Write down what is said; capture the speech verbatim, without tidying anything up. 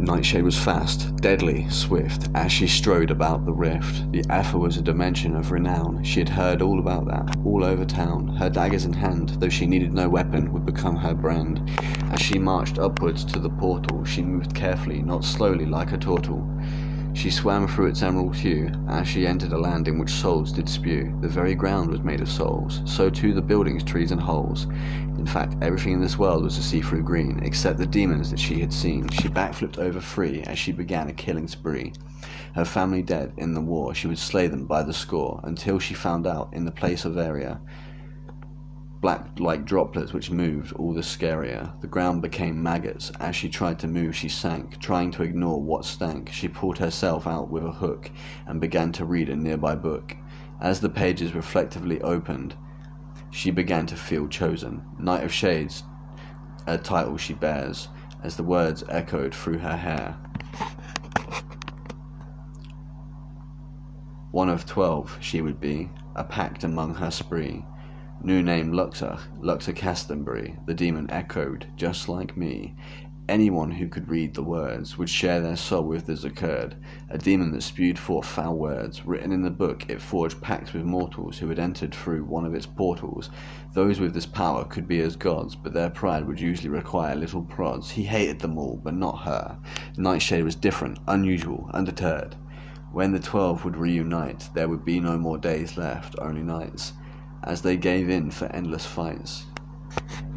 Nightshade was fast, deadly, swift, as she strode about the rift. The Ether was a dimension of renown. She had heard all about that, all over town. Her daggers in hand, though she needed no weapon, would become her brand. As she marched upwards to the portal, she moved carefully, not slowly like a turtle. She swam through its emerald hue, as she entered a land in which souls did spew. The very ground was made of souls, so too the buildings, trees and holes. In fact, everything in this world was a see-through green, except the demons that she had seen. She backflipped over free as she began a killing spree. Her family dead in the war, she would slay them by the score, until she found out, in the place of area, black like droplets which moved all the scarier. The ground became maggots. As she tried to move, she sank, trying to ignore what stank. She pulled herself out with a hook and began to read a nearby book. As the pages reflectively opened, she began to feel chosen. Knight of Shades, a title she bears, as the words echoed through her hair. One of twelve she would be, a pact among her spree. New name Luxor, Luxor Castonbury, the demon echoed, just like me. Anyone who could read the words would share their soul with the Zerkerd, a demon that spewed forth foul words. Written in the book, it forged pacts with mortals who had entered through one of its portals. Those with this power could be as gods, but their pride would usually require little prods. He hated them all, but not her. Nightshade was different, unusual, undeterred. When the twelve would reunite, there would be no more days left, only nights, as they gave in for endless fights.